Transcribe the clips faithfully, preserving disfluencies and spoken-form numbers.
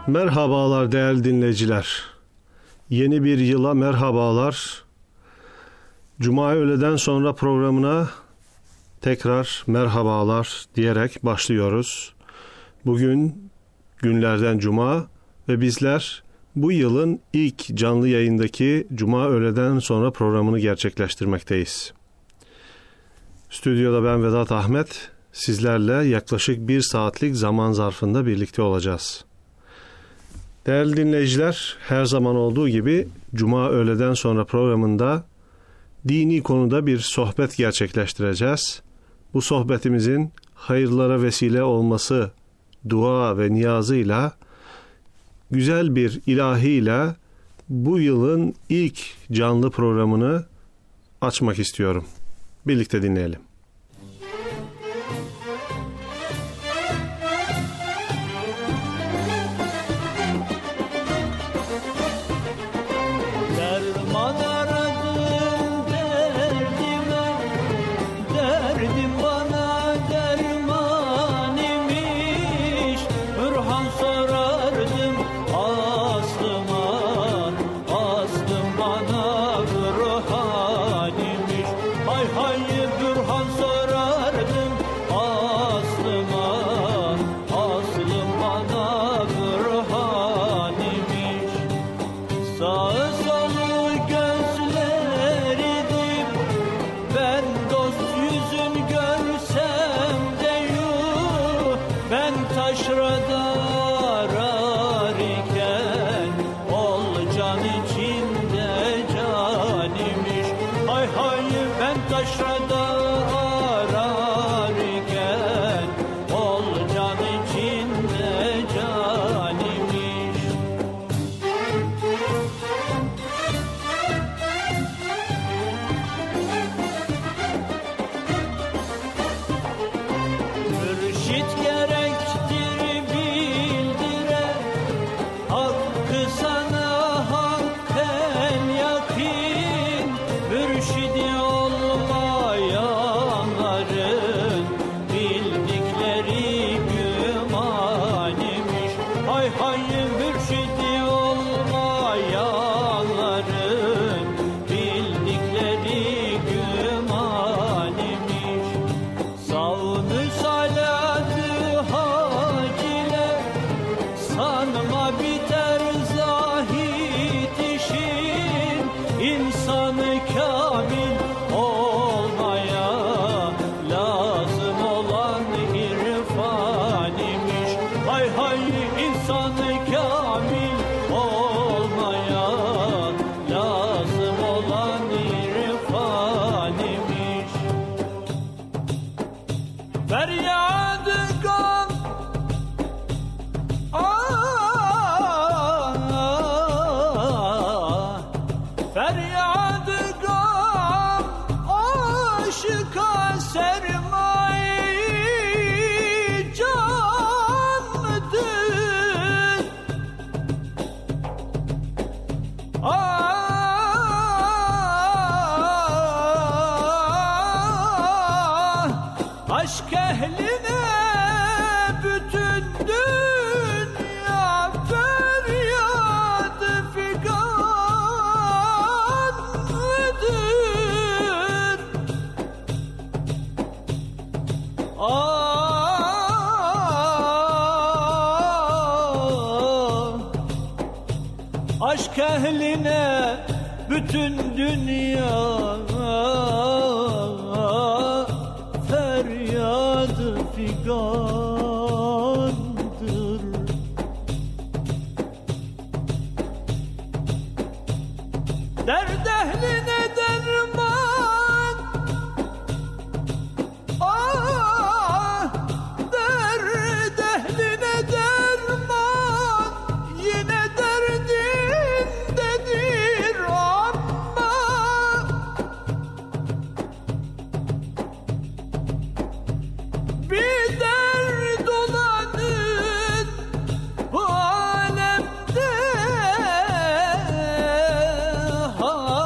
Merhabalar değerli dinleyiciler. Yeni bir yıla merhabalar. Cuma öğleden sonra programına tekrar merhabalar diyerek başlıyoruz. Bugün günlerden cuma ve bizler bu yılın ilk canlı yayındaki Cuma öğleden sonra programını gerçekleştirmekteyiz. Stüdyoda ben Vedat Ahmet, sizlerle yaklaşık bir saatlik zaman zarfında birlikte olacağız. Değerli dinleyiciler, her zaman olduğu gibi Cuma öğleden sonra programında dini konuda bir sohbet gerçekleştireceğiz. Bu sohbetimizin hayırlara vesile olması dua ve niyazıyla, güzel bir ilahiyle bu yılın ilk canlı programını açmak istiyorum. Birlikte dinleyelim. Aşk ehline bütün dünya feryadı figandır. Derd ehline derman, ah, derd ehline derman, yine derdindedir ama bir dert olanın bu alemde ha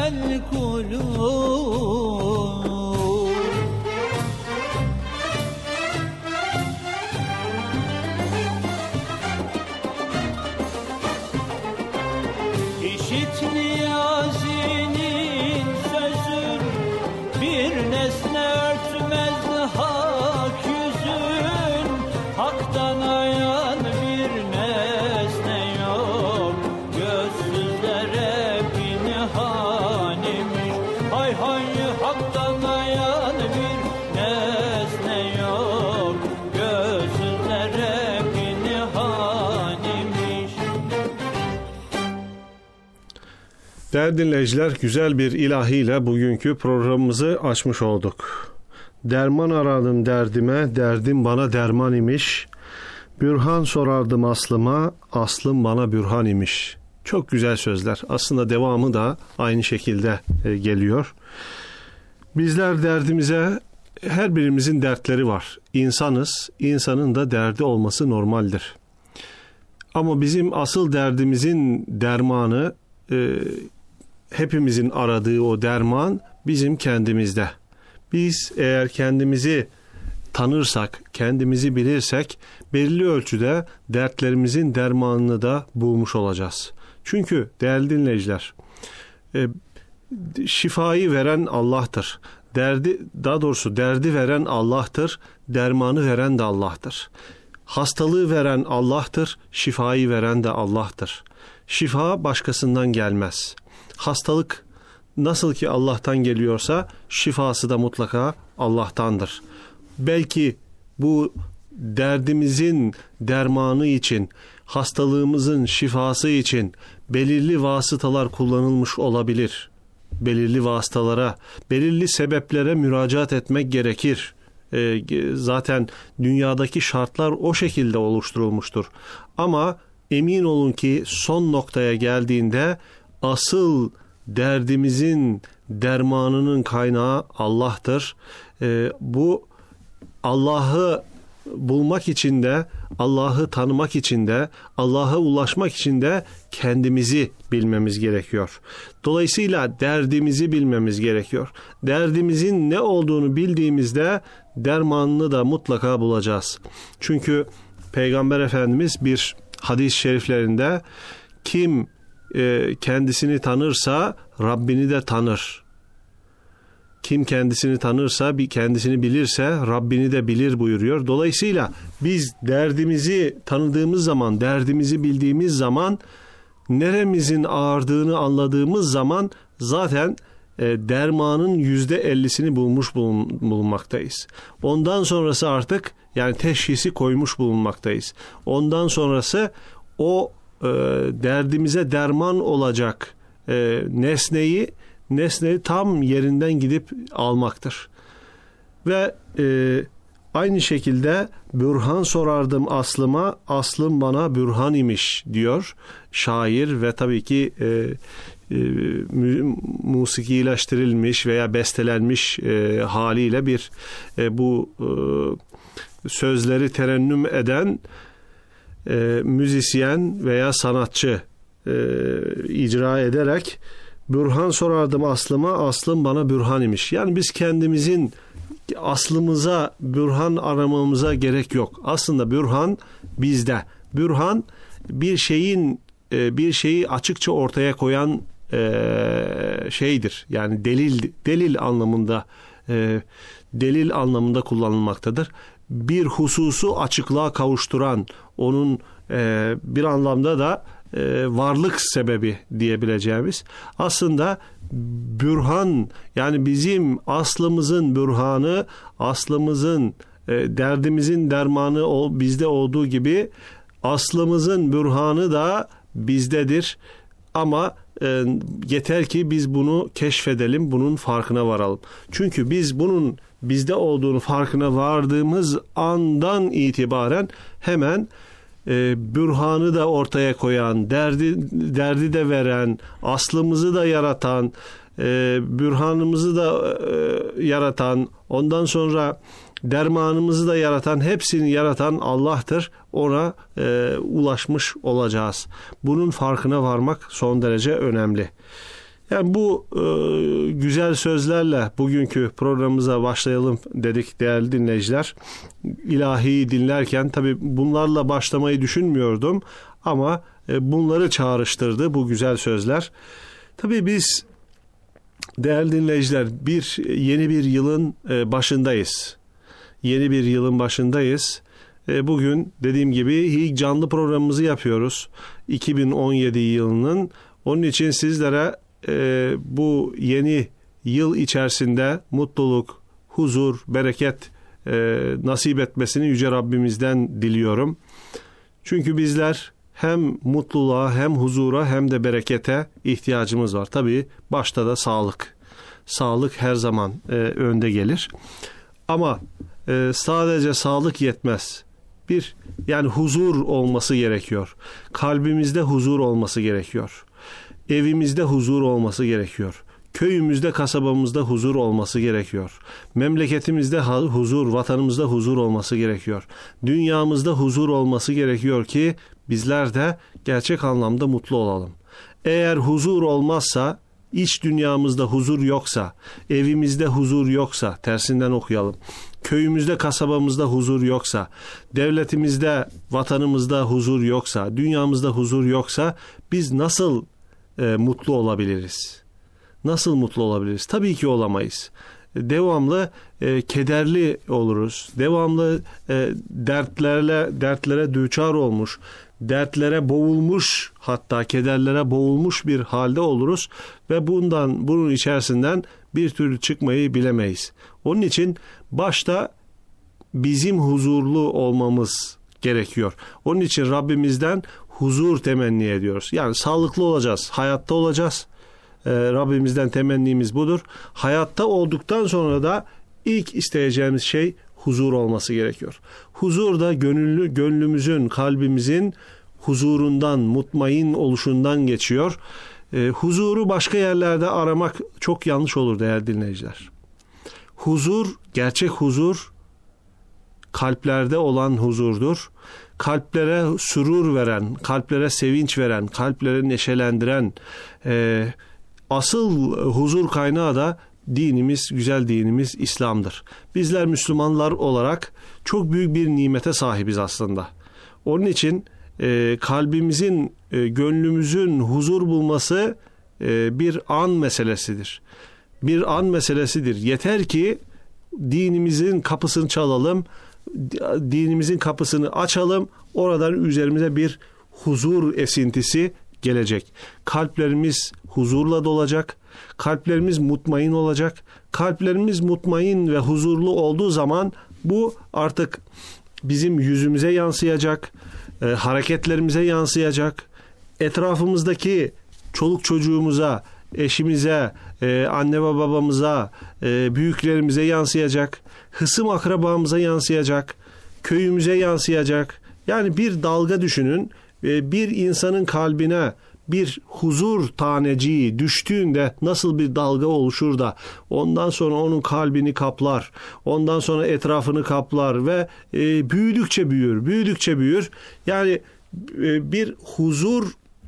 القلوب İşit Niyazi'nin sözün, bir nesne örtmez hak yüzün, haktan ayan bir nesne yok, gözsüzlere pinihan imiş. Hay hay, haktan ayan bir nesne yok, gözsüzlere pinihan imiş. Değerli dinleyiciler, güzel bir ilahiyle bugünkü programımızı açmış olduk. Derman aradım derdime, derdim bana derman imiş. Bürhan sorardım aslıma, aslım bana bürhan imiş. Çok güzel sözler. Aslında devamı da aynı şekilde geliyor. Bizler derdimize, her birimizin dertleri var. İnsanız, insanın da derdi olması normaldir. Ama bizim asıl derdimizin dermanı, e, hepimizin aradığı o derman bizim kendimizde. Biz eğer kendimizi tanırsak, kendimizi bilirsek belli ölçüde dertlerimizin dermanını da bulmuş olacağız. Çünkü değerli dinleyiciler, e, şifayı veren Allah'tır. Derdi, daha doğrusu derdi veren Allah'tır, dermanı veren de Allah'tır. Hastalığı veren Allah'tır, şifayı veren de Allah'tır. Şifa başkasından gelmez. Hastalık nasıl ki Allah'tan geliyorsa şifası da mutlaka Allah'tandır. Belki bu derdimizin dermanı için, hastalığımızın şifası için belirli vasıtalar kullanılmış olabilir. Belirli vasıtalara, belirli sebeplere müracaat etmek gerekir. E, zaten dünyadaki şartlar o şekilde oluşturulmuştur. Ama emin olun ki son noktaya geldiğinde asıl derdimizin dermanının kaynağı Allah'tır. E, bu Allah'ı bulmak için de, Allah'ı tanımak için de, Allah'a ulaşmak için de kendimizi bilmemiz gerekiyor. Dolayısıyla derdimizi bilmemiz gerekiyor. Derdimizin ne olduğunu bildiğimizde dermanını da mutlaka bulacağız. Çünkü Peygamber Efendimiz bir hadis-i şeriflerinde kim e, kendisini tanırsa Rabbini de tanır. Kim kendisini tanırsa, bir kendisini bilirse Rabbini de bilir buyuruyor. Dolayısıyla biz derdimizi tanıdığımız zaman, derdimizi bildiğimiz zaman, neremizin ağrıdığını anladığımız zaman zaten e, dermanın yüzde ellisini bulmuş bulun, bulunmaktayız. Ondan sonrası artık yani teşhisi koymuş bulunmaktayız. Ondan sonrası o e, derdimize derman olacak e, nesneyi nesneyi tam yerinden gidip almaktır. Ve e, aynı şekilde bürhan sorardım aslıma, aslım bana bürhan imiş diyor şair ve tabii ki e, e, musikileştirilmiş veya bestelenmiş e, haliyle bir e, bu e, sözleri terennüm eden e, müzisyen veya sanatçı e, icra ederek bürhan sorardım aslıma, aslım bana bürhan imiş. Yani biz kendimizin aslımıza bürhan aramamıza gerek yok. Aslında bürhan bizde. Bürhan bir şeyin bir şeyi açıkça ortaya koyan şeydir. Yani delil delil anlamında delil anlamında kullanılmaktadır. Bir hususu açıklığa kavuşturan, onun bir anlamda da varlık sebebi diyebileceğimiz. Aslında bürhan, yani bizim aslımızın bürhanı, aslımızın e, derdimizin dermanı o, bizde olduğu gibi aslımızın bürhanı da bizdedir. Ama e, yeter ki biz bunu keşfedelim, bunun farkına varalım. Çünkü biz bunun bizde olduğunu farkına vardığımız andan itibaren hemen e, bürhanı da ortaya koyan, derdi derdi de veren, aslımızı da yaratan, e, bürhanımızı da e, yaratan, ondan sonra dermanımızı da yaratan, hepsini yaratan Allah'tır. Ona e, ulaşmış olacağız. Bunun farkına varmak son derece önemli. Yani bu e, güzel sözlerle bugünkü programımıza başlayalım dedik değerli dinleyiciler. İlahiyi dinlerken tabii bunlarla başlamayı düşünmüyordum ama e, bunları çağrıştırdı bu güzel sözler. Tabii biz değerli dinleyiciler bir yeni bir yılın e, başındayız. Yeni bir yılın başındayız. E, bugün dediğim gibi ilk canlı programımızı yapıyoruz. iki bin on yedi yılının. Onun için sizlere e, bu yeni yıl içerisinde mutluluk, huzur, bereket e, nasip etmesini Yüce Rabbimizden diliyorum. Çünkü bizler hem mutluluğa hem huzura hem de berekete ihtiyacımız var. Tabii başta da sağlık. Sağlık her zaman e, önde gelir. Ama e, sadece sağlık yetmez. Bir, yani huzur olması gerekiyor. Kalbimizde huzur olması gerekiyor. Evimizde huzur olması gerekiyor. Köyümüzde, kasabamızda huzur olması gerekiyor. Memleketimizde huzur, vatanımızda huzur olması gerekiyor. Dünyamızda huzur olması gerekiyor ki bizler de gerçek anlamda mutlu olalım. Eğer huzur olmazsa, iç dünyamızda huzur yoksa, evimizde huzur yoksa, tersinden okuyalım. Köyümüzde, kasabamızda huzur yoksa, devletimizde, vatanımızda huzur yoksa, dünyamızda huzur yoksa biz nasıl e, mutlu olabiliriz? Nasıl mutlu olabiliriz? Tabii ki olamayız. Devamlı e, kederli oluruz. Devamlı e, dertlerle dertlere düçar olmuş, dertlere boğulmuş, hatta kederlere boğulmuş bir halde oluruz ve bundan bunun içerisinden bir türlü çıkmayı bilemeyiz. Onun için başta bizim huzurlu olmamız gerekiyor. Onun için Rabbimizden huzur temenni ediyoruz. Yani sağlıklı olacağız, hayatta olacağız. Ee, Rabbimizden temennimiz budur. Hayatta olduktan sonra da ilk isteyeceğimiz şey huzur olması gerekiyor. Huzur da gönüllü, gönlümüzün, kalbimizin huzurundan, mutmain oluşundan geçiyor. Ee, huzuru başka yerlerde aramak çok yanlış olur değerli dinleyiciler. Huzur, gerçek huzur, kalplerde olan huzurdur. Kalplere sürur veren, kalplere sevinç veren, kalpleri neşelendiren, e, asıl huzur kaynağı da dinimiz, güzel dinimiz İslam'dır. Bizler Müslümanlar olarak çok büyük bir nimete sahibiz aslında. Onun için e, kalbimizin, e, gönlümüzün huzur bulması e, bir an meselesidir. Bir an meselesidir. Yeter ki dinimizin kapısını çalalım, dinimizin kapısını açalım, oradan üzerimize bir huzur esintisi gelecek. Kalplerimiz huzurla dolacak, kalplerimiz mutmain olacak. Kalplerimiz mutmain ve huzurlu olduğu zaman bu artık bizim yüzümüze yansıyacak, e, hareketlerimize yansıyacak, etrafımızdaki çoluk çocuğumuza, eşimize, e, anne ve babamıza, e, büyüklerimize yansıyacak, hısım akrabamıza yansıyacak, köyümüze yansıyacak. Yani bir dalga düşünün, e, bir insanın kalbine bir huzur taneciği düştüğünde nasıl bir dalga oluşur da ondan sonra onun kalbini kaplar, ondan sonra etrafını kaplar ve e, büyüdükçe büyür, büyüdükçe büyür. Yani e, bir huzur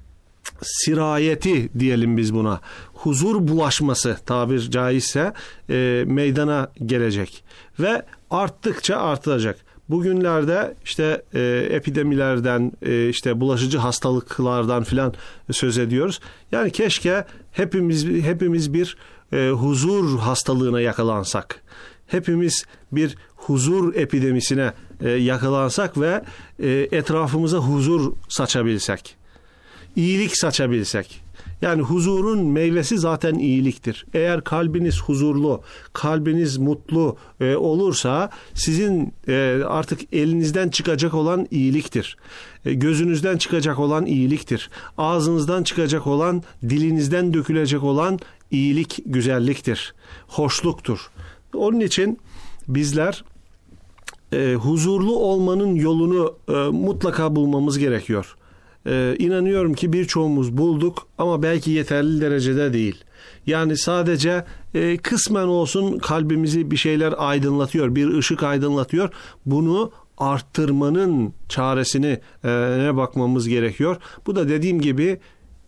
sirayeti diyelim biz buna. Huzur bulaşması tabir caizse e, meydana gelecek ve arttıkça artacak. Bugünlerde işte e, epidemilerden, e, işte bulaşıcı hastalıklardan filan söz ediyoruz. Yani keşke hepimiz hepimiz bir e, huzur hastalığına yakalansak. Hepimiz bir huzur epidemisine e, yakalansak ve e, etrafımıza huzur saçabilsek. İyilik saçabilsek. Yani huzurun meyvesi zaten iyiliktir. Eğer kalbiniz huzurlu, kalbiniz mutlu e, olursa sizin e, artık elinizden çıkacak olan iyiliktir. E, gözünüzden çıkacak olan iyiliktir. Ağzınızdan çıkacak olan, dilinizden dökülecek olan iyilik, güzelliktir. Hoşluktur. Onun için bizler e, huzurlu olmanın yolunu e, mutlaka bulmamız gerekiyor. Ee, inanıyorum ki birçoğumuz bulduk ama belki yeterli derecede değil. Yani sadece e, kısmen olsun kalbimizi bir şeyler aydınlatıyor, bir ışık aydınlatıyor. Bunu arttırmanın çaresine e, bakmamız gerekiyor. Bu da dediğim gibi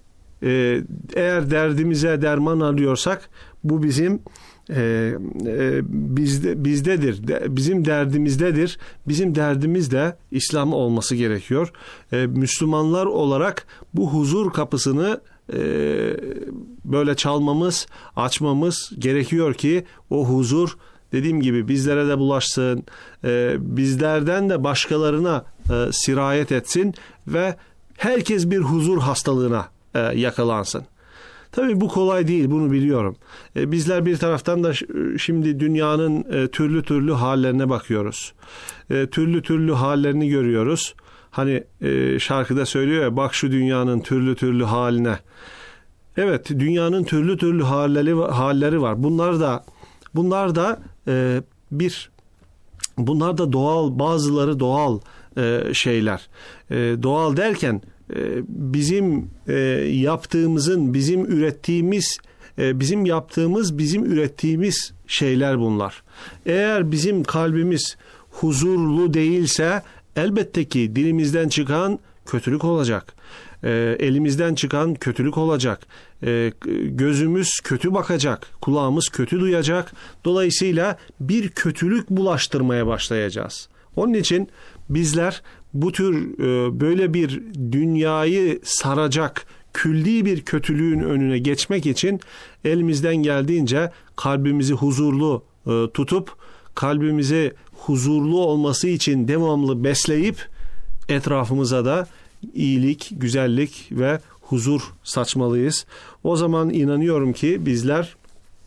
e, eğer derdimize derman arıyorsak bu bizim e, e, bizde bizdedir. De, bizim derdimizdedir. Bizim derdimiz de İslam olması gerekiyor. E, Müslümanlar olarak bu huzur kapısını e, böyle çalmamız, açmamız gerekiyor ki o huzur, dediğim gibi, bizlere de bulaşsın, e, bizlerden de başkalarına e, sirayet etsin ve herkes bir huzur hastalığına e, yakalansın. Tabii bu kolay değil, bunu biliyorum. E, bizler bir taraftan da şimdi dünyanın e, türlü türlü hallerine bakıyoruz. E, türlü türlü hallerini görüyoruz. Hani e, şarkıda söylüyor ya, bak şu dünyanın türlü türlü haline. Evet, dünyanın türlü türlü halleri, halleri var. Bunlar da bunlar da e, bir bunlar da doğal, bazıları doğal e, şeyler. E, doğal derken e, bizim e, yaptığımızın, bizim ürettiğimiz, e, bizim yaptığımız, bizim ürettiğimiz şeyler bunlar. Eğer bizim kalbimiz huzurlu değilse elbette ki dilimizden çıkan kötülük olacak. E, elimizden çıkan kötülük olacak. E, gözümüz kötü bakacak. Kulağımız kötü duyacak. Dolayısıyla bir kötülük bulaştırmaya başlayacağız. Onun için bizler bu tür e, böyle bir dünyayı saracak külli bir kötülüğün önüne geçmek için elimizden geldiğince kalbimizi huzurlu e, tutup, kalbimizi huzurlu olması için devamlı besleyip etrafımıza da iyilik, güzellik ve huzur saçmalıyız. O zaman inanıyorum ki bizler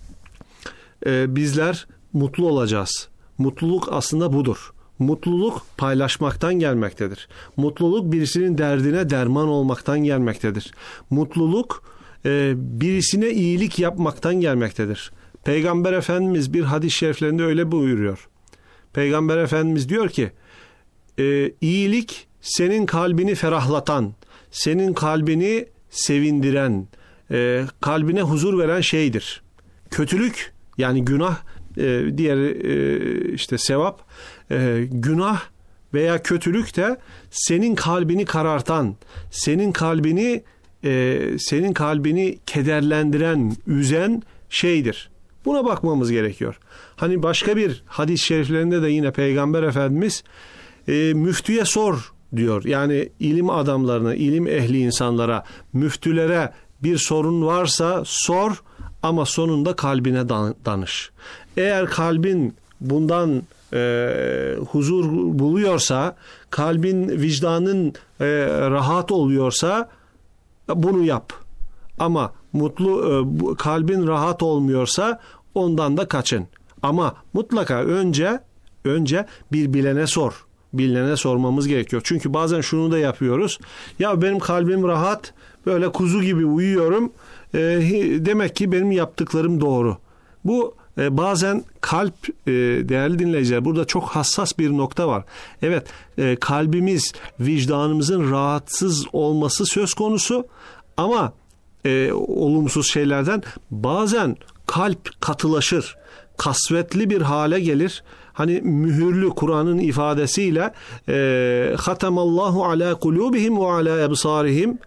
e, bizler mutlu olacağız. Mutluluk aslında budur. Mutluluk paylaşmaktan gelmektedir. Mutluluk birisinin derdine derman olmaktan gelmektedir. Mutluluk e, birisine iyilik yapmaktan gelmektedir. Peygamber Efendimiz bir hadis-i şeriflerinde öyle buyuruyor. Peygamber Efendimiz diyor ki, e, iyilik senin kalbini ferahlatan, senin kalbini sevindiren, e, kalbine huzur veren şeydir. Kötülük, yani günah, e, diğer e, işte sevap, e, günah veya kötülük de senin kalbini karartan, senin kalbini e, senin kalbini kederlendiren, üzen şeydir. Buna bakmamız gerekiyor. Hani başka bir hadis-i şeriflerinde de yine Peygamber Efendimiz e, müftüye sor diyor. Yani ilim adamlarına, ilim ehli insanlara, müftülere bir sorun varsa sor ama sonunda kalbine danış. Eğer kalbin bundan e, huzur buluyorsa, kalbin, vicdanın e, rahat oluyorsa bunu yap. Ama mutlu e, kalbin rahat olmuyorsa ondan da kaçın. Ama mutlaka önce önce bir bilene sor. Bilinene sormamız gerekiyor. Çünkü bazen şunu da yapıyoruz. Ya benim kalbim rahat, böyle kuzu gibi uyuyorum. E, demek ki benim yaptıklarım doğru. Bu e, bazen kalp, e, değerli dinleyiciler, burada çok hassas bir nokta var. Evet, e, kalbimiz, vicdanımızın rahatsız olması söz konusu ama e, olumsuz şeylerden bazen kalp katılaşır. Kasvetli bir hale gelir. Hani mühürlü, Kur'an'ın ifadesiyle e, hatamallahu ala kulubihim ve ala ebsarihim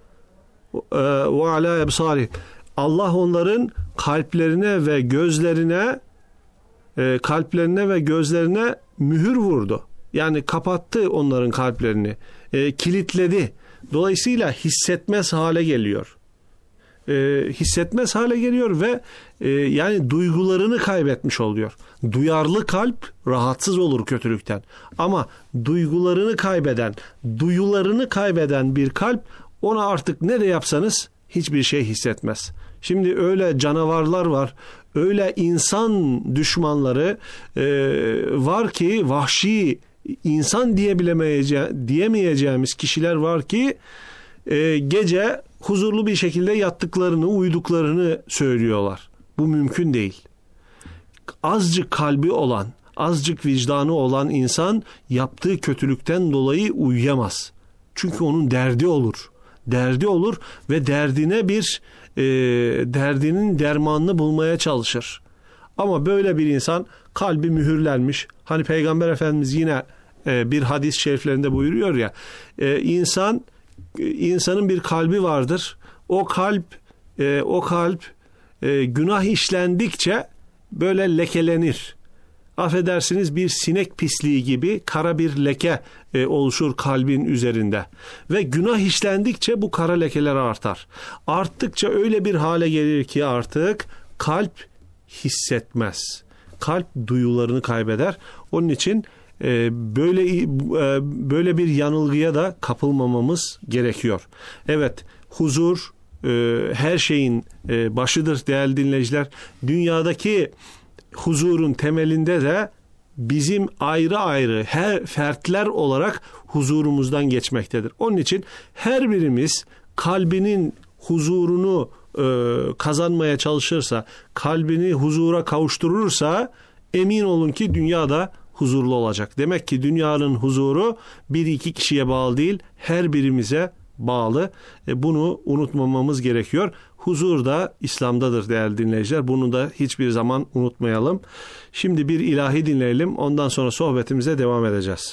ve ala ebsarihim. Allah onların kalplerine ve gözlerine e, kalplerine ve gözlerine mühür vurdu. Yani kapattı onların kalplerini. E, kilitledi. Dolayısıyla hissetmez hale geliyor. E, hissetmez hale geliyor ve e, yani duygularını kaybetmiş oluyor. Duyarlı kalp rahatsız olur kötülükten. Ama duygularını kaybeden, duyularını kaybeden bir kalp, ona artık ne de yapsanız hiçbir şey hissetmez. Şimdi öyle canavarlar var, öyle insan düşmanları e, var ki, vahşi, insan diyebilemeyece- diyemeyeceğimiz kişiler var ki e, gece huzurlu bir şekilde yattıklarını, uyuduklarını söylüyorlar. Bu mümkün değil. Azıcık kalbi olan, azıcık vicdanı olan insan yaptığı kötülükten dolayı uyuyamaz. Çünkü onun derdi olur. Derdi olur ve derdine bir e, derdinin dermanını bulmaya çalışır. Ama böyle bir insan kalbi mühürlenmiş. Hani Peygamber Efendimiz yine e, bir hadis-i şeriflerinde buyuruyor ya, e, insan insanın bir kalbi vardır. O kalp e, o kalp e, günah işlendikçe böyle lekelenir. Affedersiniz, bir sinek pisliği gibi kara bir leke e, oluşur kalbin üzerinde. Ve günah işlendikçe bu kara lekeler artar. Arttıkça öyle bir hale gelir ki artık kalp hissetmez. Kalp duyularını kaybeder. Onun için e, böyle e, böyle bir yanılgıya da kapılmamamız gerekiyor. Evet, huzur e, her şeyin e, başıdır değerli dinleyiciler. Dünyadaki huzurun temelinde de bizim ayrı ayrı her fertler olarak huzurumuzdan geçmektedir. Onun için her birimiz kalbinin huzurunu e, kazanmaya çalışırsa, kalbini huzura kavuşturursa emin olun ki dünyada huzurlu olacak. Demek ki dünyanın huzuru bir iki kişiye bağlı değil, her birimize bağlı. E, bunu unutmamamız gerekiyor. Huzur da İslam'dadır değerli dinleyiciler. Bunu da hiçbir zaman unutmayalım. Şimdi bir ilahi dinleyelim. Ondan sonra sohbetimize devam edeceğiz.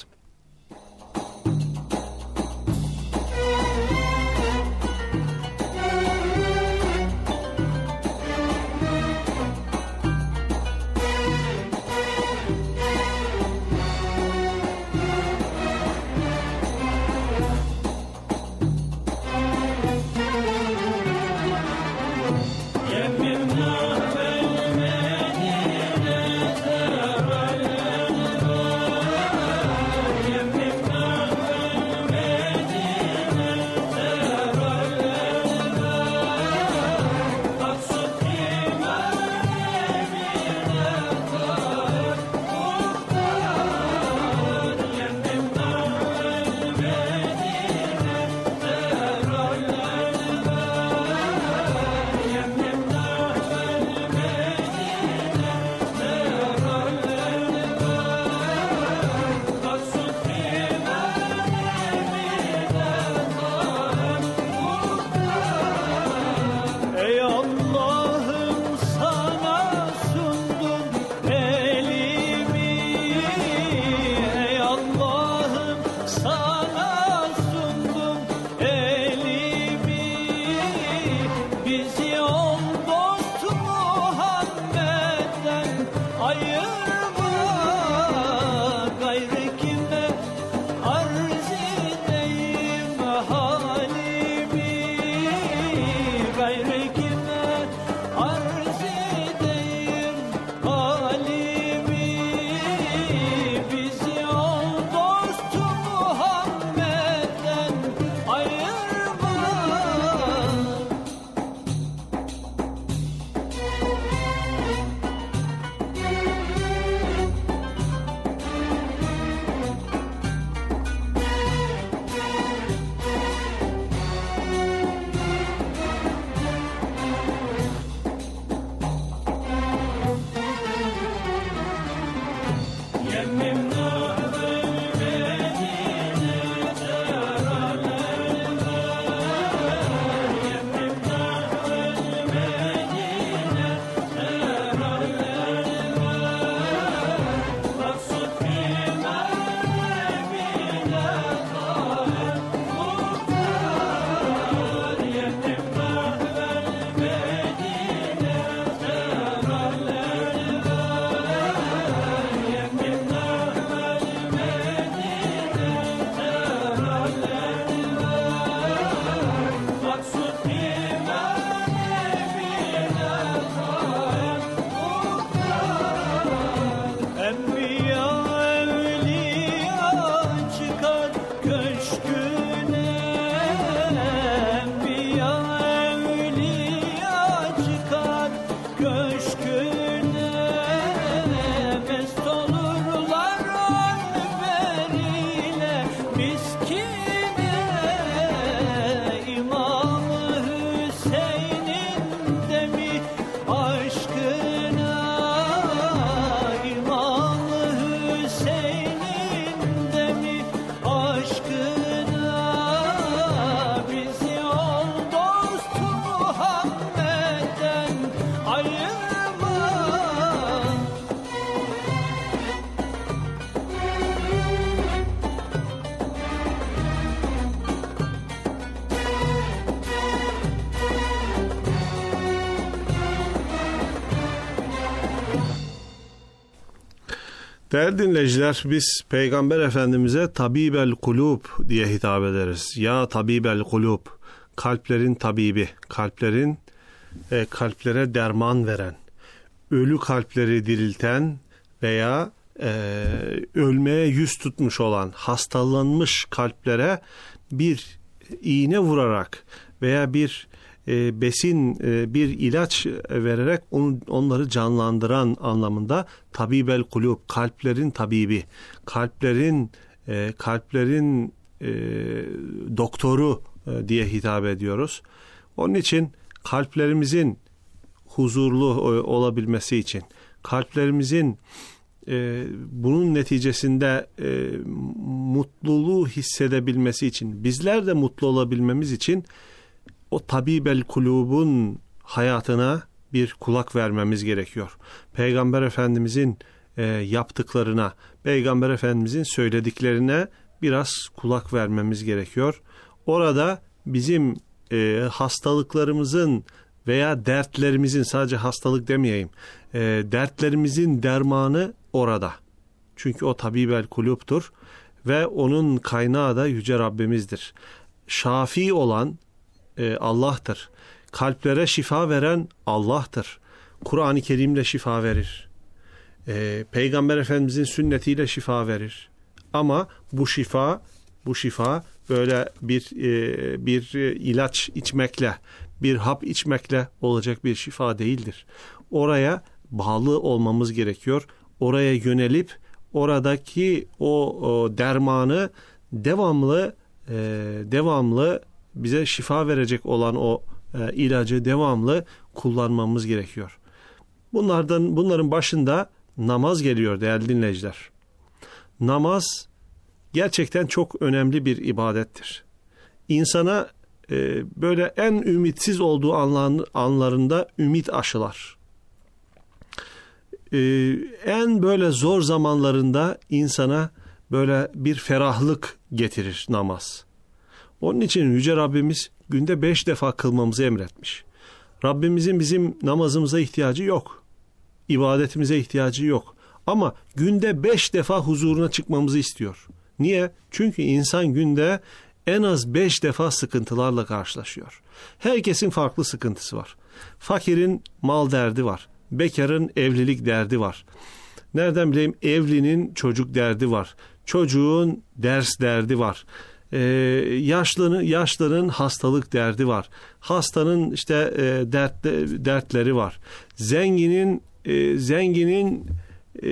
Değerli dinleyiciler, biz Peygamber Efendimiz'e tabibel kulub diye hitap ederiz. Ya tabibel kulub, kalplerin tabibi, kalplerin e, kalplere derman veren, ölü kalpleri dirilten veya e, ölmeye yüz tutmuş olan, hastalanmış kalplere bir iğne vurarak veya bir e, besin, e, bir ilaç vererek on, onları canlandıran anlamında tabibel kulub, kalplerin tabibi, kalplerin e, kalplerin e, doktoru e, diye hitap ediyoruz. Onun için kalplerimizin huzurlu olabilmesi için, kalplerimizin e, bunun neticesinde e, mutluluğu hissedebilmesi için, bizler de mutlu olabilmemiz için o tabibel kulubun hayatına bir kulak vermemiz gerekiyor. Peygamber Efendimizin e, yaptıklarına, Peygamber Efendimizin söylediklerine biraz kulak vermemiz gerekiyor. Orada bizim e, hastalıklarımızın veya dertlerimizin, sadece hastalık demeyeyim, e, dertlerimizin dermanı orada. Çünkü o tabibel kuluptur ve onun kaynağı da Yüce Rabbimizdir. Şafi olan e, Allah'tır. Kalplere şifa veren Allah'tır. Kur'an-ı Kerim'le şifa verir. E, Peygamber Efendimizin sünnetiyle şifa verir. Ama bu şifa, bu şifa böyle bir e, bir ilaç içmekle, bir hap içmekle olacak bir şifa değildir. Oraya bağlı olmamız gerekiyor. Oraya yönelip oradaki o, o dermanı devamlı e, devamlı bize şifa verecek olan o e, ilacı devamlı kullanmamız gerekiyor. Bunlardan bunların başında namaz geliyor değerli dinleyiciler. Namaz gerçekten çok önemli bir ibadettir. İnsana e, böyle en ümitsiz olduğu anlar, anlarında ümit aşılar. E, en böyle zor zamanlarında insana böyle bir ferahlık getirir namaz. Onun için Yüce Rabbimiz günde beş defa kılmamızı emretmiş. Rabbimizin bizim namazımıza ihtiyacı yok. İbadetimize ihtiyacı yok. Ama günde beş defa huzuruna çıkmamızı istiyor. Niye? Çünkü insan günde en az beş defa sıkıntılarla karşılaşıyor. Herkesin farklı sıkıntısı var. Fakirin mal derdi var. Bekarın evlilik derdi var. Nereden bileyim, evlinin çocuk derdi var. Çocuğun ders derdi var. Ee, yaşlının yaşlının hastalık derdi var. Hastanın işte e, dert, dertleri var. Zenginin e, zenginin e,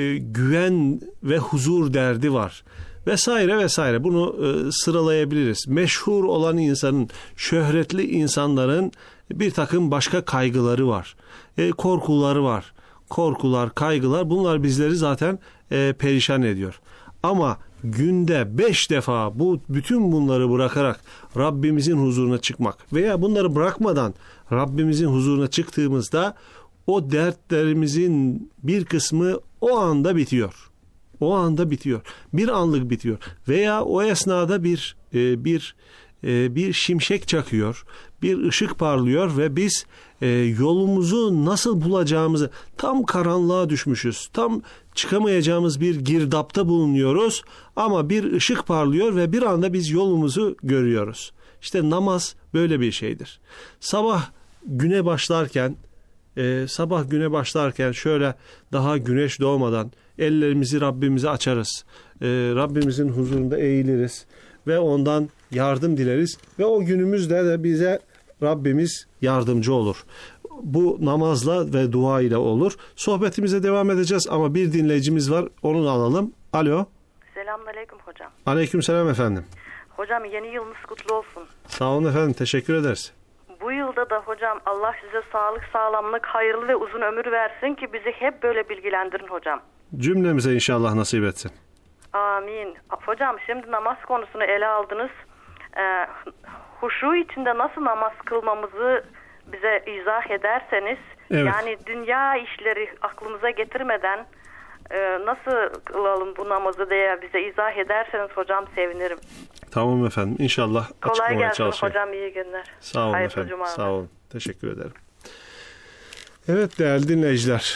güven ve huzur derdi var. Vesaire vesaire. Bunu e, sıralayabiliriz. Meşhur olan insanın, şöhretli insanların bir takım başka kaygıları var. E, korkuları var. Korkular, kaygılar, bunlar bizleri zaten e, perişan ediyor. Ama günde beş defa bu bütün bunları bırakarak Rabbimizin huzuruna çıkmak veya bunları bırakmadan Rabbimizin huzuruna çıktığımızda o dertlerimizin bir kısmı o anda bitiyor. O anda bitiyor. Bir anlık bitiyor. Veya o esnada bir e, bir e, bir şimşek çakıyor, bir ışık parlıyor ve biz e, yolumuzu nasıl bulacağımızı, tam karanlığa düşmüşüz, tam çıkamayacağımız bir girdapta bulunuyoruz ama bir ışık parlıyor ve bir anda biz yolumuzu görüyoruz. İşte namaz böyle bir şeydir. Sabah güne başlarken, e, sabah güne başlarken şöyle daha güneş doğmadan ellerimizi Rabbimize açarız. E, Rabbimizin huzurunda eğiliriz ve ondan yardım dileriz ve o günümüzde de bize Rabbimiz yardımcı olur. Bu namazla ve dua ile olur. Sohbetimize devam edeceğiz ama bir dinleyicimiz var. Onu alalım. Alo. Selamünaleyküm hocam. Aleykümselam efendim. Hocam yeni yılınız kutlu olsun. Sağ olun efendim. Teşekkür ederiz. Bu yılda da hocam Allah size sağlık, sağlamlık, hayırlı ve uzun ömür versin ki bizi hep böyle bilgilendirin hocam. Cümlemize inşallah nasip etsin. Amin. Hocam şimdi namaz konusunu ele aldınız. Ee, huşu içinde nasıl namaz kılmamızı bize izah ederseniz, evet. Yani dünya işleri aklımıza getirmeden e, nasıl kılalım bu namazı diye bize izah ederseniz hocam sevinirim. Tamam efendim. İnşallah açıklamaya Kolay gelsin çalışayım. hocam, iyi günler. Sağ olun Hayırlı efendim. cumalar. Sağ olun. Teşekkür ederim. Evet değerli dinleyiciler,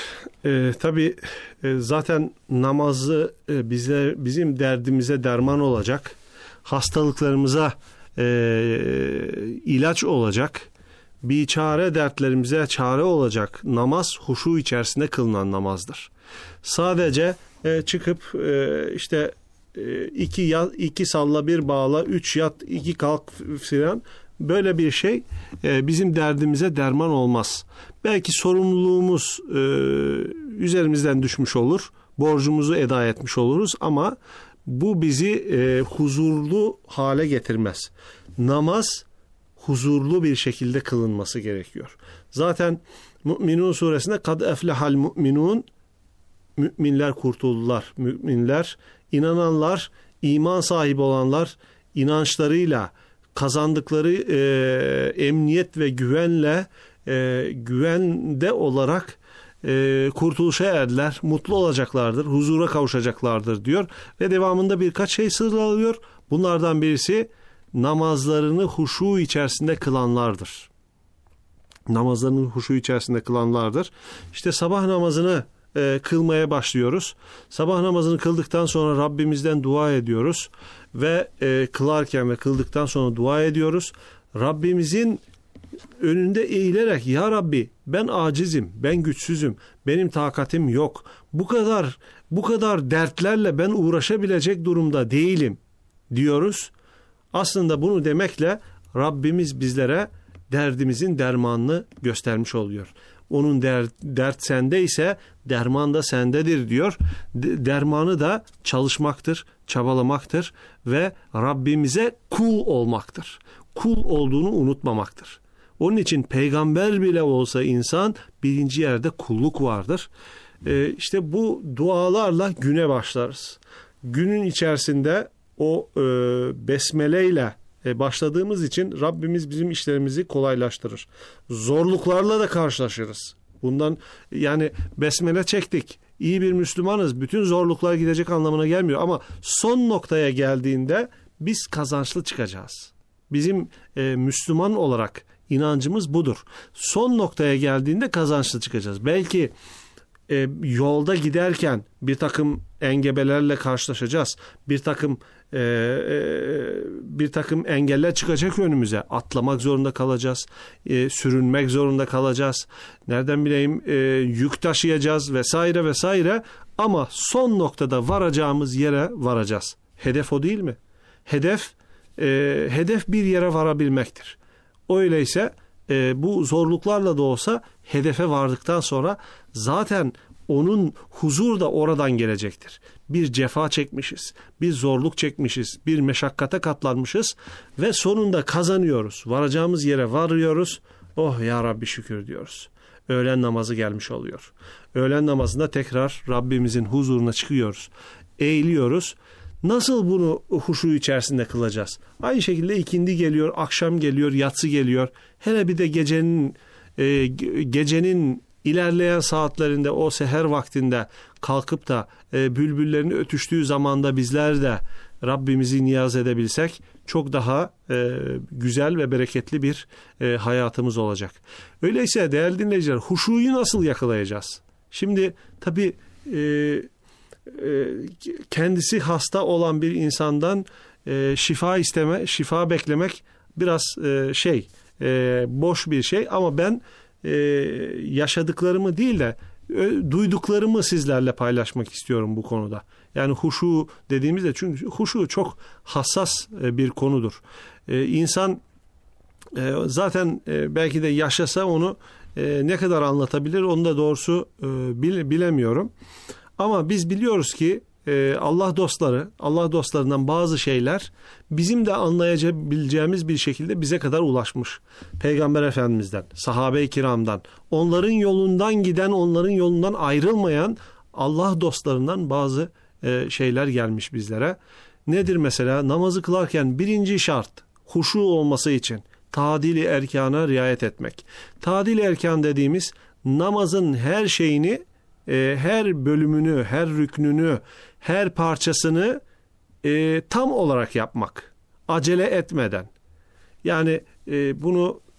E, tabii e, zaten namazı e, bize bizim derdimize derman olacak, hastalıklarımıza e, ilaç olacak, bir çare dertlerimize çare olacak namaz huşu içerisinde kılınan namazdır. Sadece e, çıkıp e, işte e, iki yat, iki salla bir bağla, üç yat, iki kalk filan. Böyle bir şey e, bizim derdimize derman olmaz. Belki sorumluluğumuz e, üzerimizden düşmüş olur, borcumuzu eda etmiş oluruz ama bu bizi e, huzurlu hale getirmez. Namaz huzurlu bir şekilde kılınması gerekiyor. Zaten Mü'minun suresinde kad eflehal mu'minun, müminler kurtuldular. Müminler, inananlar, iman sahibi olanlar inançlarıyla kazandıkları e, emniyet ve güvenle e, güvende olarak e, kurtuluşa erdiler, mutlu olacaklardır, huzura kavuşacaklardır diyor ve devamında birkaç şey sıralıyor. Bunlardan birisi namazlarını huşu içerisinde kılanlardır. Namazlarını huşu içerisinde kılanlardır. İşte sabah namazını e, kılmaya başlıyoruz. Sabah namazını kıldıktan sonra Rabbimizden dua ediyoruz ve e, kılarken ve kıldıktan sonra dua ediyoruz. Rabbimizin önünde eğilerek ya Rabbi ben acizim, ben güçsüzüm, benim takatim yok. Bu kadar bu kadar dertlerle ben uğraşabilecek durumda değilim diyoruz. Aslında bunu demekle Rabbimiz bizlere derdimizin dermanını göstermiş oluyor. Onun der, dert sende ise derman da sendedir diyor. De, dermanı da çalışmaktır, çabalamaktır ve Rabbimize kul olmaktır. Kul olduğunu unutmamaktır. Onun için peygamber bile olsa insan birinci yerde kulluk vardır. Ee, işte bu dualarla güne başlarız. Günün içerisinde o e, besmeleyle e, başladığımız için Rabbimiz bizim işlerimizi kolaylaştırır. Zorluklarla da karşılaşırız. Bundan yani besmele çektik, iyi bir Müslümanız, bütün zorluklar gidecek anlamına gelmiyor ama son noktaya geldiğinde biz kazançlı çıkacağız. Bizim e, Müslüman olarak inancımız budur. Son noktaya geldiğinde kazançlı çıkacağız. Belki e, yolda giderken bir takım engebelerle karşılaşacağız. Bir takım e, e, bir takım engeller çıkacak önümüze. Atlamak zorunda kalacağız. E, sürünmek zorunda kalacağız. Nereden bileyim e, yük taşıyacağız vesaire vesaire. Ama son noktada varacağımız yere varacağız. Hedef o değil mi? Hedef e, hedef bir yere varabilmektir. Öyleyse e, bu zorluklarla da olsa hedefe vardıktan sonra zaten onun huzur da oradan gelecektir. Bir cefa çekmişiz, bir zorluk çekmişiz, bir meşakkate katlanmışız ve sonunda kazanıyoruz. Varacağımız yere varıyoruz. Oh ya Rabbi şükür diyoruz. Öğlen namazı gelmiş oluyor. Öğlen namazında tekrar Rabbimizin huzuruna çıkıyoruz. Eğiliyoruz. Nasıl bunu huşu içerisinde kılacağız? Aynı şekilde ikindi geliyor, akşam geliyor, yatsı geliyor. Hele bir de gecenin e, gecenin ilerleyen saatlerinde o seher vaktinde kalkıp da e, bülbüllerin ötüştüğü zamanda bizler de Rabbimizi niyaz edebilsek çok daha e, güzel ve bereketli bir e, hayatımız olacak. Öyleyse değerli dinleyiciler, huşuyu nasıl yakalayacağız? Şimdi tabii e, kendisi hasta olan bir insandan e, şifa isteme, şifa beklemek biraz e, şey, e, boş bir şey ama ben e, yaşadıklarımı değil de e, duyduklarımı sizlerle paylaşmak istiyorum bu konuda. Yani huşu dediğimizde çünkü huşu çok hassas e, bir konudur. E, insan e, zaten e, belki de yaşasa onu e, ne kadar anlatabilir onu da doğrusu e, bile, bilemiyorum. Ama biz biliyoruz ki e, Allah dostları, Allah dostlarından bazı şeyler bizim de anlayabileceğimiz bir şekilde bize kadar ulaşmış. Peygamber Efendimiz'den, sahabe-i kiramdan, onların yolundan giden, onların yolundan ayrılmayan Allah dostlarından bazı e, şeyler gelmiş bizlere. Nedir mesela? Namazı kılarken birinci şart huşu olması için tadil-i erkana riayet etmek. Tadil-i erkan dediğimiz namazın her şeyini, E, her bölümünü, her rüknünü, her parçasını e, tam olarak yapmak. Acele etmeden. Yani e, bunu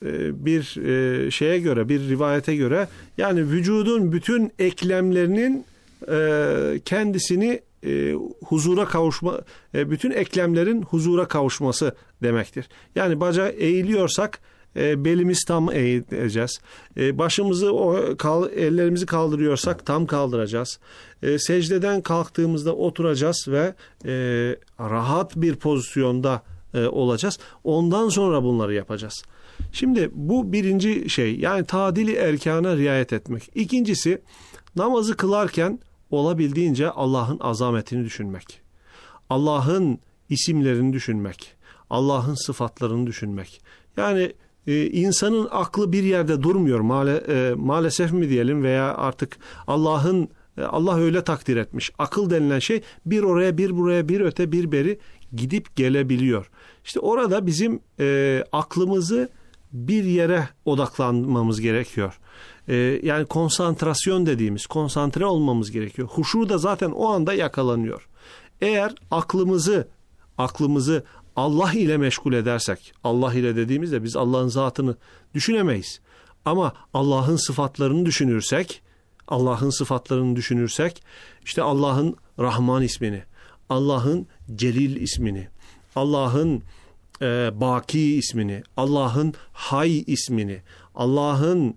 bir şeye göre, bir rivayete göre, yani vücudun bütün eklemlerinin kendisini huzura kavuşma, bütün eklemlerin huzura kavuşması demektir. Yani bacağı eğiliyorsak belimiz tam eğileceğiz. Başımızı, ellerimizi kaldırıyorsak tam kaldıracağız. Secdeden kalktığımızda oturacağız ve rahat bir pozisyonda olacağız. Ondan sonra bunları yapacağız. Şimdi bu birinci şey, yani tadili erkana riayet etmek. İkincisi, namazı kılarken olabildiğince Allah'ın azametini düşünmek. Allah'ın isimlerini düşünmek. Allah'ın sıfatlarını düşünmek. Yani e, insanın aklı bir yerde durmuyor Maale, e, maalesef mi diyelim, veya artık Allah'ın e, Allah öyle takdir etmiş. Akıl denilen şey bir oraya, bir buraya, bir öte, bir beri gidip gelebiliyor. İşte orada bizim e, aklımızı bir yere odaklanmamız gerekiyor. Ee, yani konsantrasyon dediğimiz, konsantre olmamız gerekiyor. Huşu da zaten o anda yakalanıyor. Eğer aklımızı, aklımızı Allah ile meşgul edersek, Allah ile dediğimizde biz Allah'ın zatını düşünemeyiz. Ama Allah'ın sıfatlarını düşünürsek, Allah'ın sıfatlarını düşünürsek, işte Allah'ın Rahman ismini, Allah'ın Celil ismini, Allah'ın e, Baki ismini, Allah'ın Hay ismini, Allah'ın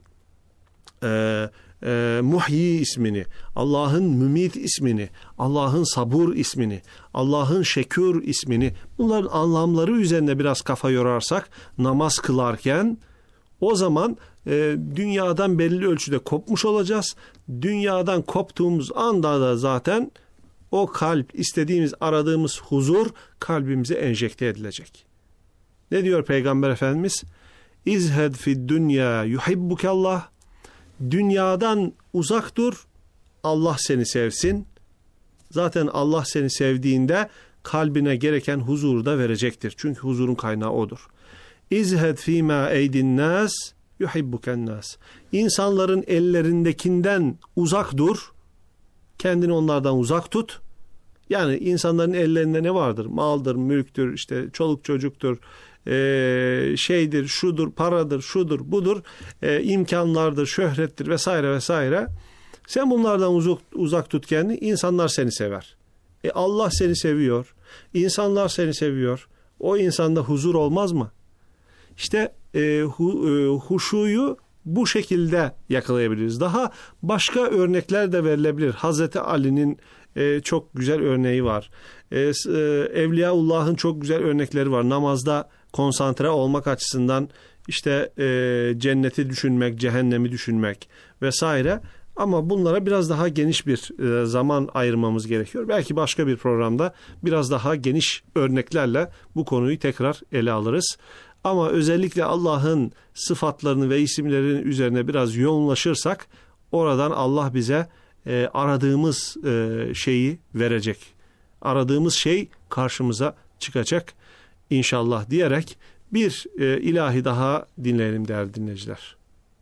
e, e, Muhyi ismini, Allah'ın Mümit ismini, Allah'ın Sabur ismini, Allah'ın Şekür ismini, bunların anlamları üzerine biraz kafa yorarsak namaz kılarken, o zaman e, dünyadan belli ölçüde kopmuş olacağız. Dünyadan koptuğumuz anda da zaten o kalp, istediğimiz, aradığımız huzur kalbimize enjekte edilecek. Ne diyor Peygamber Efendimiz? İzhed fid dünya yuhibbukallah. Dünyadan uzak dur, Allah seni sevsin. Zaten Allah seni sevdiğinde kalbine gereken huzuru da verecektir. Çünkü huzurun kaynağı odur. İzhed fîmâ eydin nâs yuhibbuken nâs. İnsanların ellerindekinden uzak dur. Kendini onlardan uzak tut. Yani insanların ellerinde ne vardır? Maldır, mülktür, işte çoluk çocuktur, e, şeydir, şudur, paradır, şudur, budur, e, imkanlardır, şöhrettir vesaire vesaire. Sen bunlardan uzak, uzak tut kendini. İnsanlar seni sever. E Allah seni seviyor. İnsanlar seni seviyor. O insanda huzur olmaz mı? İşte e, hu, e, huşuyu bu şekilde yakalayabiliriz. Daha başka örnekler de verilebilir. Hazreti Ali'nin e, çok güzel örneği var. E, e, Evliyaullah'ın çok güzel örnekleri var. Namazda konsantre olmak açısından işte e, cenneti düşünmek, cehennemi düşünmek vesaire. Ama bunlara biraz daha geniş bir e, zaman ayırmamız gerekiyor. Belki başka bir programda biraz daha geniş örneklerle bu konuyu tekrar ele alırız. Ama özellikle Allah'ın sıfatlarını ve isimlerinin üzerine biraz yoğunlaşırsak, oradan Allah bize e, aradığımız e, şeyi verecek. Aradığımız şey karşımıza çıkacak inşallah diyerek bir e, ilahi daha dinleyelim değerli dinleyiciler.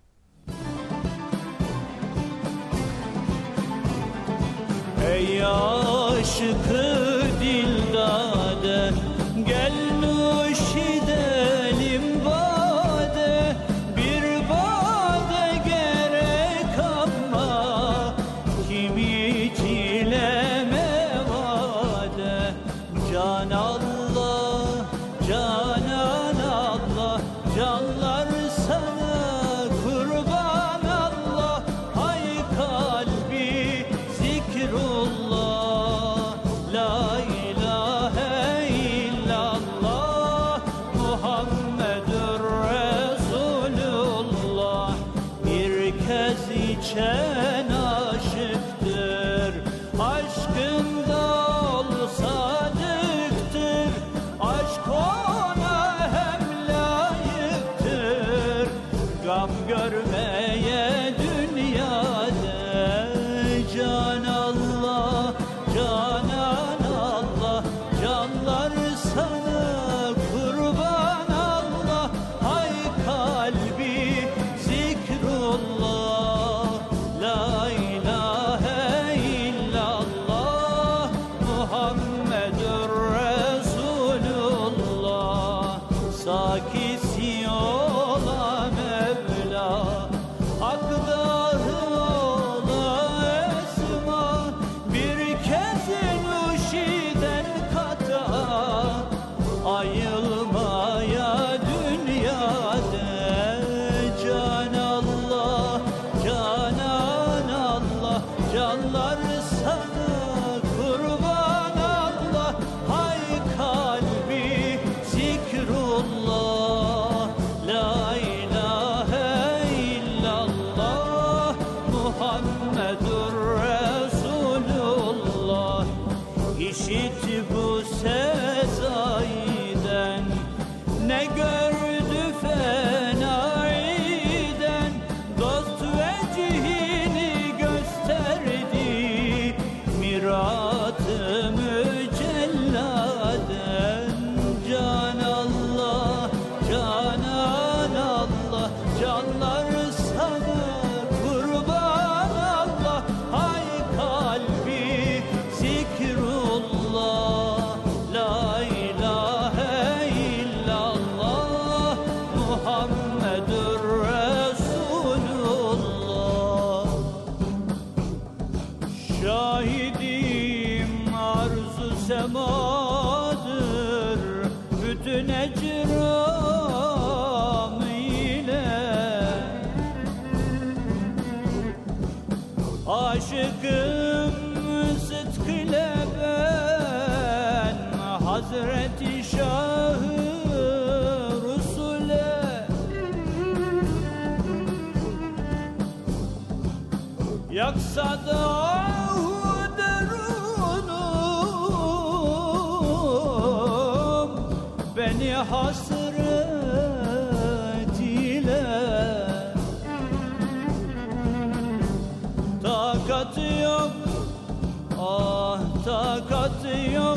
Ey aşıkı dildade, gel nuş edelim bade, bir bade gerek ama kimi çileme vade. Can Allah, canan Allah, canlar sana kurban Allah. Hay kalbi zikrullah, la ilahe illallah, Muhammedur Resulullah. Bir kez içen aşıktır, aşkında ol sadıktır. Aşk ona hem layıktır, gam görmeye dünyada. Can Allah, canan Allah, canlar sana kurban Allah. Hay kalbi zikrullah, la ilahe illallah, canlar sana kurban Allah. Hay kalbi zikrullah, la ilahe illallah, Muhammedur Resulullah. İşit bu sezayiden, ne gördü fenaiden, dost vecihini gösterdi, mirat-ı mücelladen. Can Allah, canan Allah, canlar sana kurban Allah. Hay kalbi zikrullah, la ilahe illallah, Muhammedur Resulullah. Şahidim arzu semadır, bütün ecram ile aşıkım sıdk ile ben, Hazreti Şah-ı Rusule. Yaksa da derunum beni hasret ile, takatı yok, ah takatı yok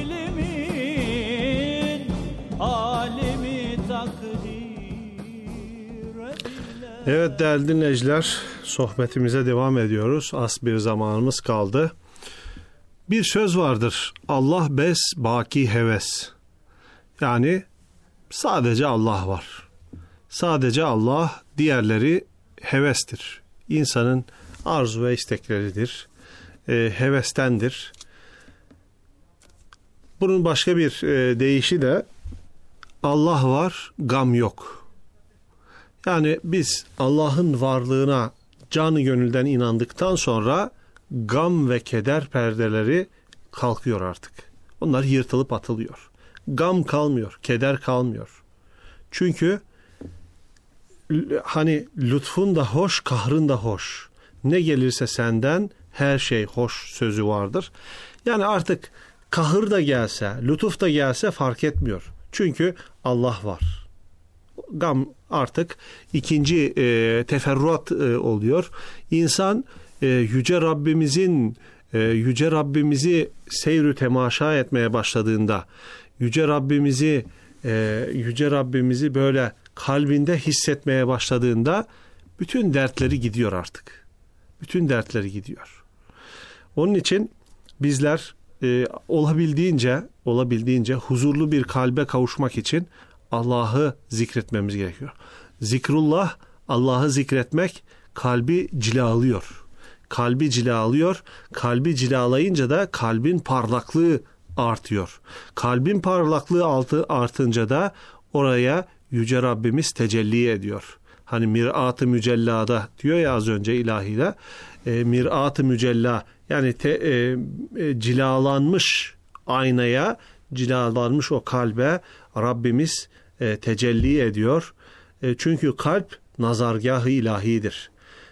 dilimin, alemi takdir eyle. Evet değerli dinleyiciler, sohbetimize devam ediyoruz. Az bir zamanımız kaldı. Bir söz vardır. Allah bes, baki heves. Yani sadece Allah var. Sadece Allah, diğerleri hevestir. İnsanın arzu ve istekleridir. E, hevestendir. Bunun başka bir e, deyişi de Allah var, gam yok. Yani biz Allah'ın varlığına canı gönülden inandıktan sonra gam ve keder perdeleri kalkıyor artık. Onlar yırtılıp atılıyor. Gam kalmıyor, keder kalmıyor. Çünkü hani lütfun da hoş, kahrın da hoş. Ne gelirse senden her şey hoş sözü vardır. Yani artık kahır da gelse, lütuf da gelse fark etmiyor. Çünkü Allah var. Gam artık ikinci e, teferruat e, oluyor. İnsan e, yüce Rabbimizin e, yüce Rabbimizi seyr-ü temaşa etmeye başladığında, yüce Rabbimizi e, yüce Rabbimizi böyle kalbinde hissetmeye başladığında bütün dertleri gidiyor artık. Bütün dertleri gidiyor. Onun için bizler e, olabildiğince olabildiğince huzurlu bir kalbe kavuşmak için Allah'ı zikretmemiz gerekiyor. Zikrullah, Allah'ı zikretmek kalbi cilalıyor. Kalbi cilalıyor. Kalbi cilalayınca da kalbin parlaklığı artıyor. Kalbin parlaklığı altı artınca da oraya yüce Rabbimiz tecelli ediyor. Hani mirat-ı mücellada diyor ya az önce ilahide. E, mirat-ı mücella yani te, e, e, cilalanmış aynaya, cilalanmış o kalbe Rabbimiz e, tecelli ediyor. E, çünkü kalp nazargâh-ı ilahidir.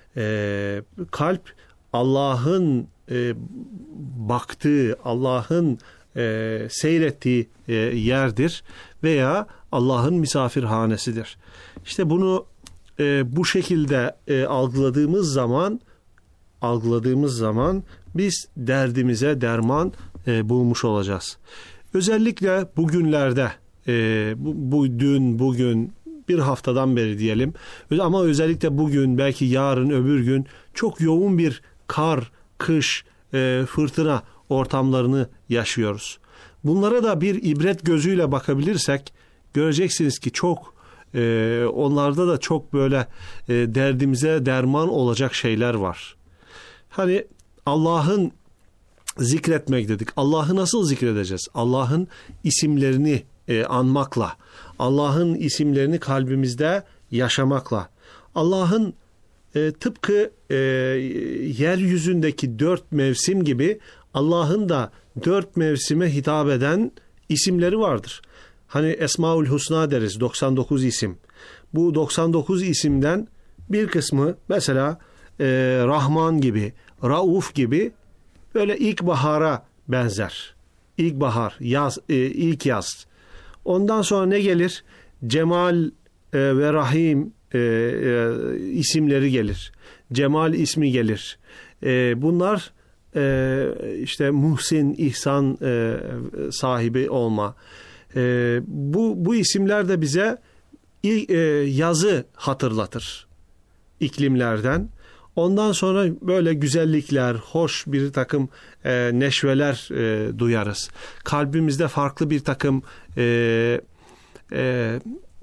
E, kalp Allah'ın e, baktığı, Allah'ın e, seyrettiği e, yerdir veya Allah'ın misafirhanesidir. İşte bunu e, bu şekilde e, algıladığımız zaman, algıladığımız zaman biz derdimize derman e, bulmuş olacağız. Özellikle bugünlerde, e, bu, bu dün, bugün, bir haftadan beri diyelim, ama özellikle bugün, belki yarın, öbür gün çok yoğun bir kar, kış, e, fırtına ortamlarını yaşıyoruz. Bunlara da bir ibret gözüyle bakabilirsek göreceksiniz ki çok e, onlarda da çok böyle e, derdimize derman olacak şeyler var. Hani Allah'ın zikretmek dedik. Allah'ı nasıl zikredeceğiz? Allah'ın isimlerini e, anmakla, Allah'ın isimlerini kalbimizde yaşamakla, Allah'ın e, tıpkı e, yeryüzündeki dört mevsim gibi Allah'ın da dört mevsime hitap eden isimleri vardır. Hani Esmaül Husna deriz, doksan dokuz isim. Bu doksan dokuz isimden bir kısmı mesela e, Rahman gibi, Rauf gibi böyle ilkbahara benzer. İlkbahar, yaz, e, ilk yaz. Ondan sonra ne gelir? Cemal e, ve Rahim e, e, isimleri gelir. Cemal ismi gelir. E, bunlar e, işte Muhsin, İhsan e, sahibi olma. E, bu, bu isimler de bize ilk, e, yazı hatırlatır iklimlerden. Ondan sonra böyle güzellikler, hoş bir takım e, neşveler e, duyarız. Kalbimizde farklı bir takım e, e,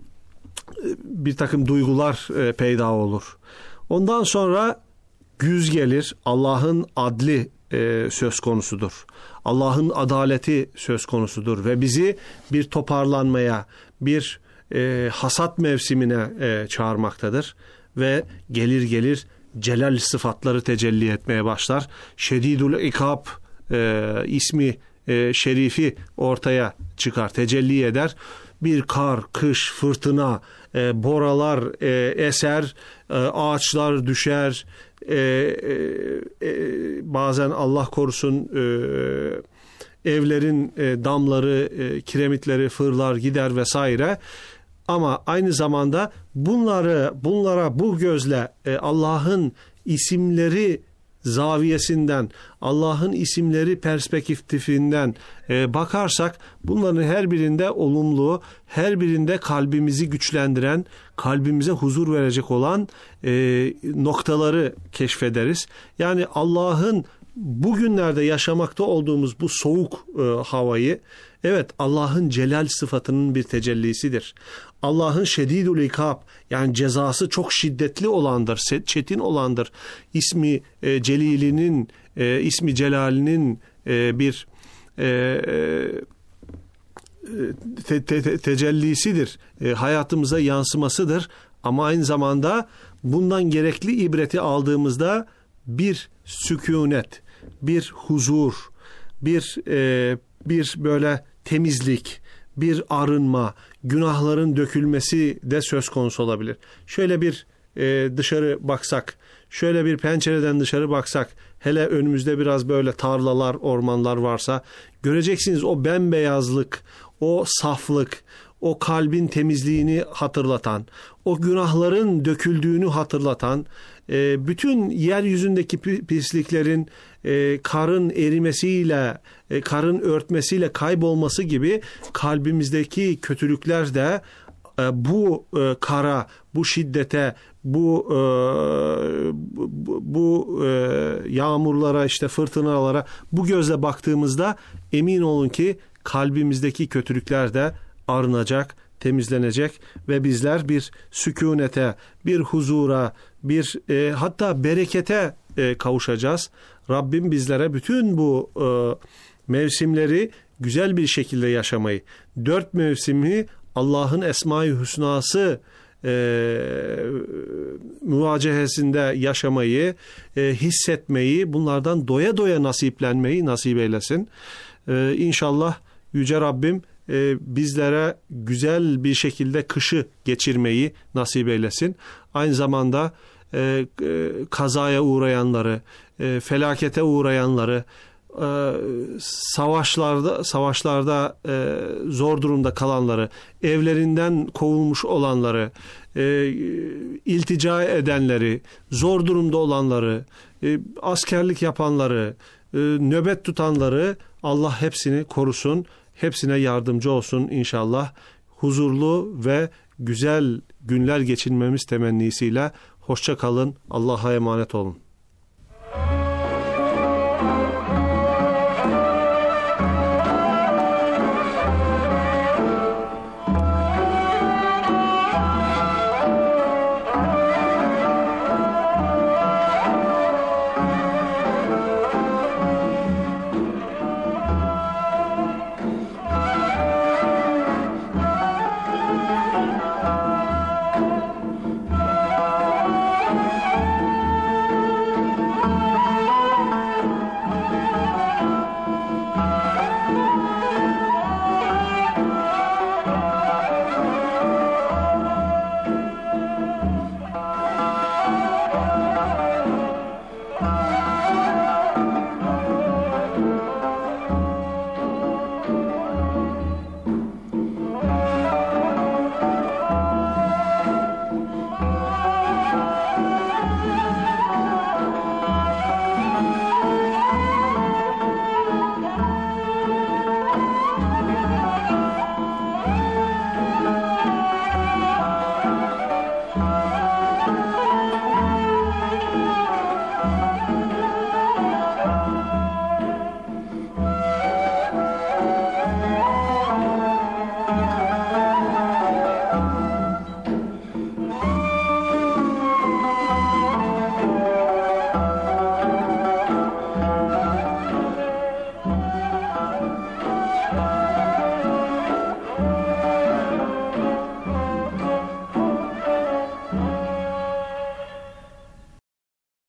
bir takım duygular e, peyda olur. Ondan sonra güz gelir. Allah'ın adli e, söz konusudur. Allah'ın adaleti söz konusudur ve bizi bir toparlanmaya, bir e, hasat mevsimine e, çağırmaktadır ve gelir gelir celal sıfatları tecelli etmeye başlar. Şedidül İkab e, ismi e, şerifi ortaya çıkar, tecelli eder. Bir kar, kış, fırtına, e, boralar e, eser, e, ağaçlar düşer, e, e, e, bazen Allah korusun e, evlerin e, damları, e, kiremitleri fırlar gider vesaire. Ama aynı zamanda bunları, bunlara bu gözle e, Allah'ın isimleri zaviyesinden, Allah'ın isimleri perspektifinden e, bakarsak bunların her birinde olumlu, her birinde kalbimizi güçlendiren, kalbimize huzur verecek olan e, noktaları keşfederiz. Yani Allah'ın bugünlerde yaşamakta olduğumuz bu soğuk e, havayı, evet Allah'ın celal sıfatının bir tecellisidir. Allah'ın şedidül ikab, yani cezası çok şiddetli olandır, çetin olandır. İsmi e, celilinin, e, ismi celalinin e, bir e, te, te, te, tecellisidir. E, hayatımıza yansımasıdır. Ama aynı zamanda bundan gerekli ibreti aldığımızda bir sükunet, bir huzur, bir e, bir böyle temizlik, bir arınma, günahların dökülmesi de söz konusu olabilir. Şöyle bir e, dışarı baksak, şöyle bir pencereden dışarı baksak, hele önümüzde biraz böyle tarlalar, ormanlar varsa göreceksiniz o bembeyazlık, o saflık, o kalbin temizliğini hatırlatan, o günahların döküldüğünü hatırlatan, e, bütün yeryüzündeki pisliklerin e, karın erimesiyle, e, karın örtmesiyle kaybolması gibi kalbimizdeki kötülükler de e, bu e, kara, bu şiddete, bu e, bu, bu e, yağmurlara, işte fırtınalara bu gözle baktığımızda emin olun ki kalbimizdeki kötülükler de arınacak, temizlenecek ve bizler bir sükunete, bir huzura, bir e, hatta berekete e, kavuşacağız. Rabbim bizlere bütün bu e, mevsimleri güzel bir şekilde yaşamayı, dört mevsimi Allah'ın Esma-i Hüsnası e, müvacehesinde yaşamayı, e, hissetmeyi, bunlardan doya doya nasiplenmeyi nasip eylesin. E, İnşallah Yüce Rabbim e, bizlere güzel bir şekilde kışı geçirmeyi nasip eylesin. Aynı zamanda e, e, kazaya uğrayanları, e, felakete uğrayanları, e, savaşlarda savaşlarda e, zor durumda kalanları, evlerinden kovulmuş olanları, e, iltica edenleri, zor durumda olanları, e, askerlik yapanları, e, nöbet tutanları Allah hepsini korusun, hepsine yardımcı olsun inşallah. Huzurlu ve güzel günler geçirmemiz temennisiyle hoşça kalın. Allah'a emanet olun.